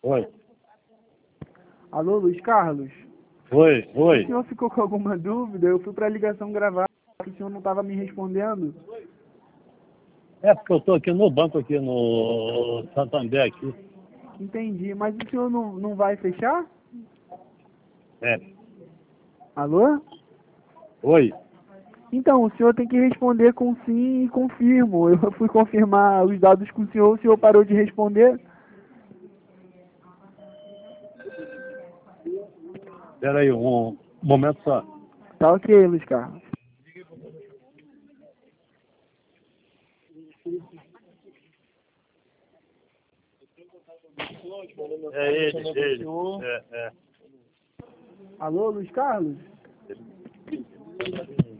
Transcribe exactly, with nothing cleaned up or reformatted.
Oi. Alô, Luiz Carlos? Oi, oi. O senhor ficou com alguma dúvida? Eu fui para a ligação gravar, o senhor não estava me respondendo. É porque eu estou aqui no banco, aqui no Santander, aqui. Entendi, mas o senhor não, não vai fechar? É. Alô? Oi. Então, o senhor tem que responder com sim e confirmo. Eu fui confirmar os dados com o senhor, o senhor parou de responder. Espera aí, um momento só. Tá ok, Luiz Carlos. É ele, ele. É, é. Alô, Luiz Carlos?